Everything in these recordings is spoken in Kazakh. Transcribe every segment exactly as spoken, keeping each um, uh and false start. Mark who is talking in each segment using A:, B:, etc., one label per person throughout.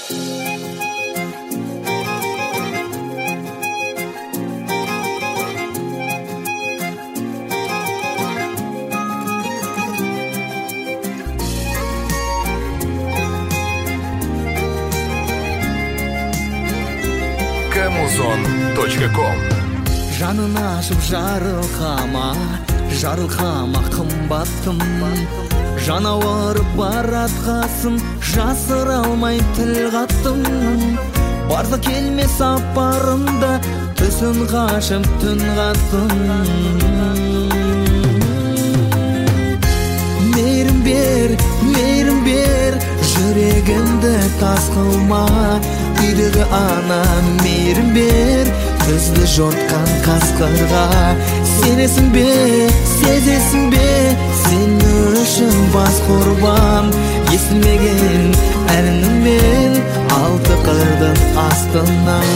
A: камузон точка ком.
B: Жанын ашып жарылқама, жарылқама қымбаттым. Жанауырып баратқасын, жасыра алмай тіл қаттым. Барда келмес сапарымда, түсін қашып түн қаттым. Мейірім бер, мейірім бер, жүрегімді тас қылма. Үйдегі ана мейірім бер, бізді жортқан қасқырға. Сенесің бе, сезесің бе, сен үшін бас құрбан. Естілмеген әніммен алты қырдың астынан.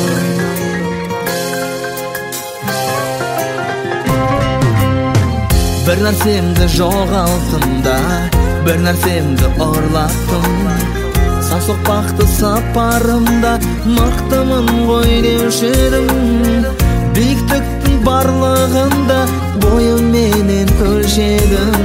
B: Бір нәрсемді жоғалттым да, бір нәрсемді ұрлаттым. Сан соқпақты сапарымда мықтымын ғой деуші едім. Биіктіктің барлығында бойыменен өлшедім.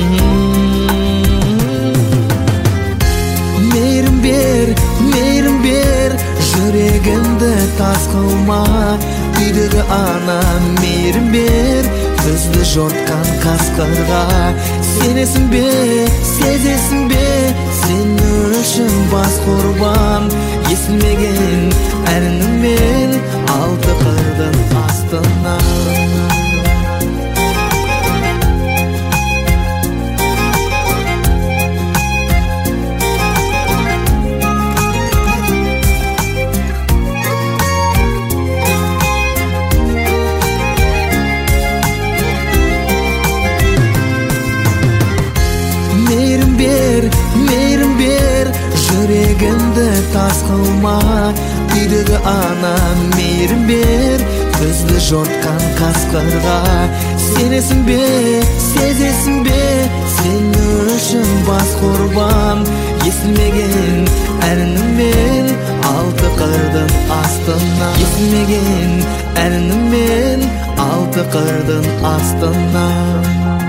B: Мейірім бер, мейірім бер, жүрегімді тас қылма. Үйдегі ана мейірім бер, бізді жортқан қасқырға. Сенесің бе, сезесің бе, сен үшін бас құрбан. Естілмеген әніммен алты қырдың астынан. Мейірім бер, мейірім бер, жүрегімді тас қылма. Үйдегі ана мейірім бер, бізді жортқан қасқырға. Сенесің бе, сезесің бе, сен үшін бас құрбан. Естілмеген әніммен алты қырдың астынан. Естілмеген әніммен алты қырдың астынан.